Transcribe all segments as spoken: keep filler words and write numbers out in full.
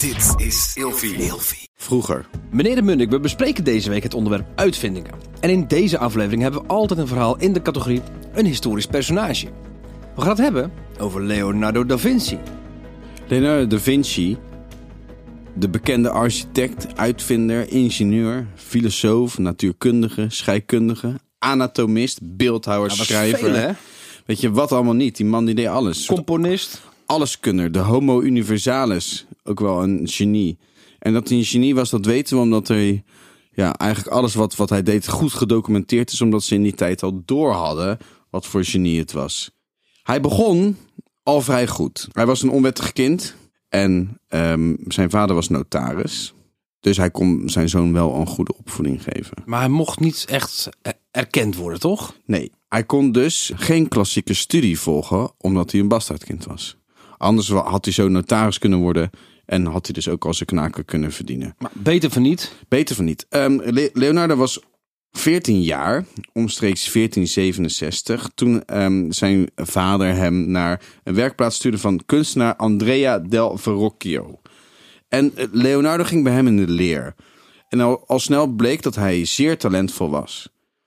Dit is Ilfie. Vroeger. Meneer de Munnik, we bespreken deze week het onderwerp uitvindingen. En in deze aflevering hebben we altijd een verhaal in de categorie een historisch personage. We gaan het hebben over Leonardo da Vinci. Leonardo da Vinci, de bekende architect, uitvinder, ingenieur, filosoof, natuurkundige, scheikundige, anatomist, beeldhouwer, Dat was schrijver. veel, hè? Weet je, wat allemaal niet. Die man die deed alles. Componist. Alleskunner, de homo universalis, ook wel een genie. En dat hij een genie was, dat weten we omdat hij, ja, eigenlijk alles wat, wat hij deed goed gedocumenteerd is, omdat ze in die tijd al door hadden wat voor genie het was. Hij begon al vrij goed. Hij was een onwettig kind en um, zijn vader was notaris. Dus hij kon zijn zoon wel een goede opvoeding geven. Maar hij mocht niet echt erkend worden, toch? Nee, hij kon dus geen klassieke studie volgen, omdat hij een bastaardkind was. Anders had hij zo notaris kunnen worden en had hij dus ook al zijn knaken kunnen verdienen. Maar beter van niet. Beter van niet. Um, Le- Leonardo was veertien jaar, omstreeks veertien zevenenzestig, toen um, zijn vader hem naar een werkplaats stuurde van kunstenaar Andrea del Verrocchio. En Leonardo ging bij hem in de leer. En al, al snel bleek dat hij zeer talentvol was.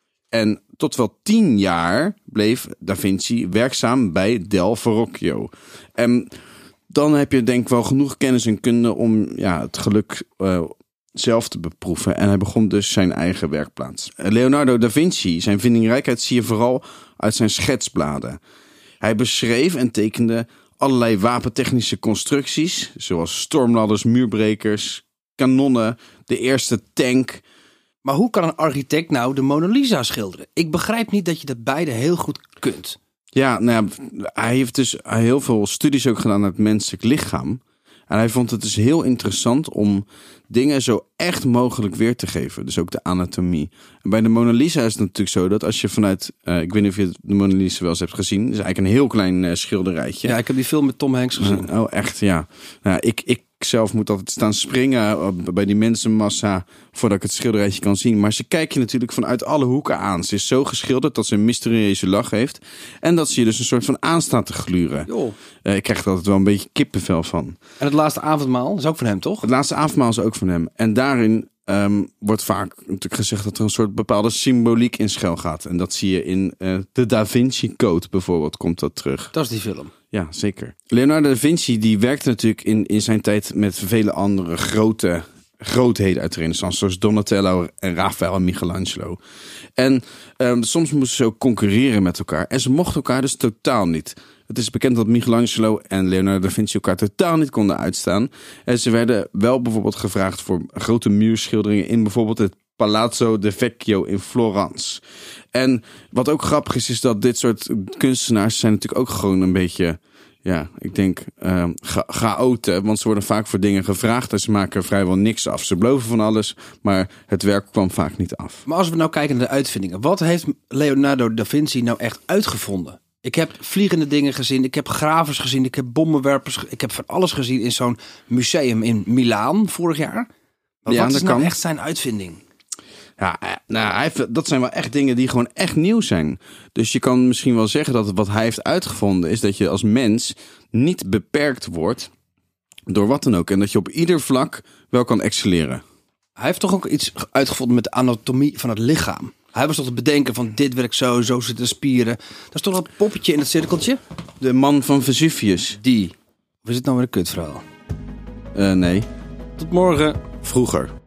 En tot wel tien jaar bleef Da Vinci werkzaam bij Del Verrocchio. En dan heb je denk ik wel genoeg kennis en kunde om ja, het geluk uh, zelf te beproeven. En hij begon dus zijn eigen werkplaats. Leonardo da Vinci, zijn vindingrijkheid zie je vooral uit zijn schetsbladen. Hij beschreef en tekende allerlei wapentechnische constructies, zoals stormladders, muurbrekers, kanonnen, de eerste tank. Maar hoe kan een architect nou de Mona Lisa schilderen? Ik begrijp niet dat je dat beide heel goed kunt. Ja, nou ja, hij heeft dus heel veel studies ook gedaan naar het menselijk lichaam. En hij vond het dus heel interessant om dingen zo echt mogelijk weer te geven. Dus ook de anatomie. En bij de Mona Lisa is het natuurlijk zo dat als je vanuit... Uh, ik weet niet of je de Mona Lisa wel eens hebt gezien. Het is eigenlijk een heel klein uh, schilderijtje. Ja, ik heb die film met Tom Hanks gezien. Uh, oh, echt, ja. Nou, ik, ik zelf moet altijd staan springen bij die mensenmassa voordat ik het schilderijtje kan zien. Maar ze kijken je natuurlijk vanuit alle hoeken aan. Ze is zo geschilderd dat ze een mysterieuze lach heeft. En dat ze je dus een soort van aan staat te gluren. Joh. Uh, ik krijg er altijd wel een beetje kippenvel van. En het laatste avondmaal is ook van hem, toch? Het laatste avondmaal is ook van hem. En daarin um, wordt vaak natuurlijk gezegd dat er een soort bepaalde symboliek in schuil gaat. En dat zie je in uh, de Da Vinci Code bijvoorbeeld, komt dat terug. Dat is die film. Ja, zeker. Leonardo da Vinci die werkte natuurlijk in, in zijn tijd met vele andere grote grootheden uit de Renaissance, zoals Donatello en Raphaël en Michelangelo. En um, soms moesten ze ook concurreren met elkaar. En ze mochten elkaar dus totaal niet. Het is bekend dat Michelangelo en Leonardo da Vinci elkaar totaal niet konden uitstaan. En ze werden wel bijvoorbeeld gevraagd voor grote muurschilderingen in bijvoorbeeld het Palazzo de Vecchio in Florence. En wat ook grappig is, is dat dit soort kunstenaars zijn natuurlijk ook gewoon een beetje, ja, ik denk, uh, cha- chaoten. Want ze worden vaak voor dingen gevraagd en ze maken vrijwel niks af. Ze beloven van alles, maar het werk kwam vaak niet af. Maar als we nou kijken naar de uitvindingen. Wat heeft Leonardo da Vinci nou echt uitgevonden? Ik heb vliegende dingen gezien, ik heb gravers gezien, ik heb bommenwerpers, ik heb van alles gezien in zo'n museum in Milaan vorig jaar. Maar Ja, wat is dat nou kan. echt zijn uitvinding? Ja, nou, hij heeft, dat zijn wel echt dingen die gewoon echt nieuw zijn. Dus je kan misschien wel zeggen dat wat hij heeft uitgevonden is dat je als mens niet beperkt wordt door wat dan ook. En dat je op ieder vlak wel kan excelleren. Hij heeft toch ook iets uitgevonden met de anatomie van het lichaam. Hij was toch te bedenken van dit werkt zo, zo zitten de spieren. Dat is toch dat poppetje in het cirkeltje? De man van Vesuvius. Die. Of is het nou weer een kutverhaal? Uh, nee, Tot morgen. vroeger.